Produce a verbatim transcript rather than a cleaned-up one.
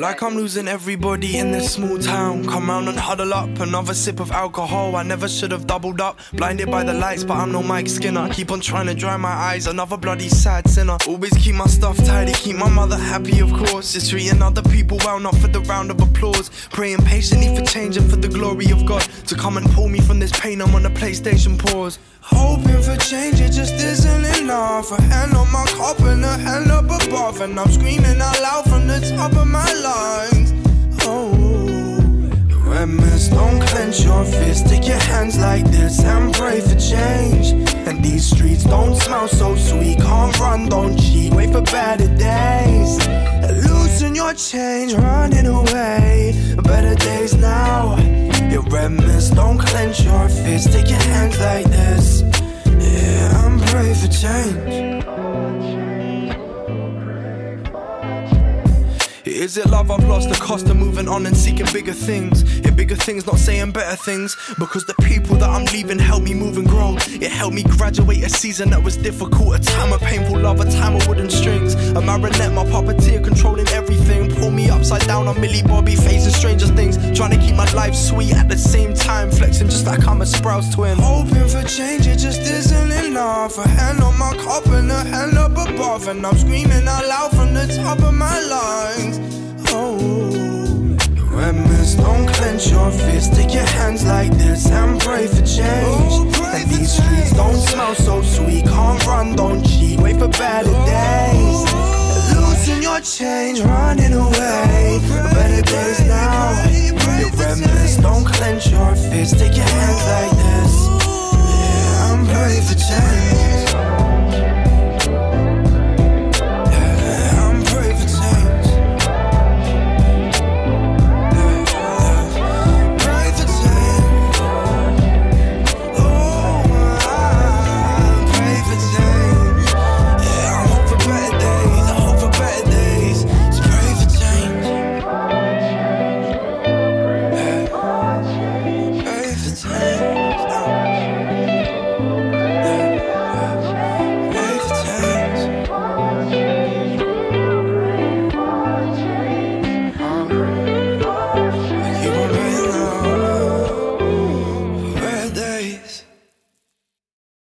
like I'm losing everybody in this small town. Come round and huddle up, another sip of alcohol. I never should have doubled up, blinded by the lights, but I'm no Mike Skinner. Keep on trying to dry my eyes, another bloody sad sinner. Always keep my stuff tidy, keep my mother happy, of course. Just treating other people well, not for the round of applause. Praying patiently for change and for the glory of God to come and pull me from this pain. I'm on the PlayStation pause. Hoping for change, it just isn't enough. A hand on my cup and a hand up above, and I'm screaming out loud from the top of my lungs. Oh, red mist, don't clench your fist. Take your hands like this and pray for change. And these streets don't smell so sweet. Can't run, don't cheat, wait for better days. Loosen your change, running away. Better days now. Your red mist, don't clench your fist. Take your hands like this, yeah, and pray for change. Is it love I've lost, the cost of moving on and seeking bigger things? Yeah, bigger things, not saying better things. Because the people that I'm leaving helped me move and grow. It helped me graduate a season that was difficult. A time of painful love, a time of wooden strings. A marionette, my puppeteer, controlling everything. Pull me upside down on Millie Bobby, facing stranger things. Trying to keep my life sweet at the same time, flexing just like I'm a Sprouse twin. Hoping for change, it just isn't enough. A hand on my cup and a hand up above, and I'm screaming out loud from the top of my lungs. Oh, red mist, don't clench your fist. Take your hands like this and pray for change. Oh, pray and these streets don't smell so sweet. Can't run, don't cheat, wait for better days. Losing your change, running away. Better days now. Your red mist, don't clench your fist. Take your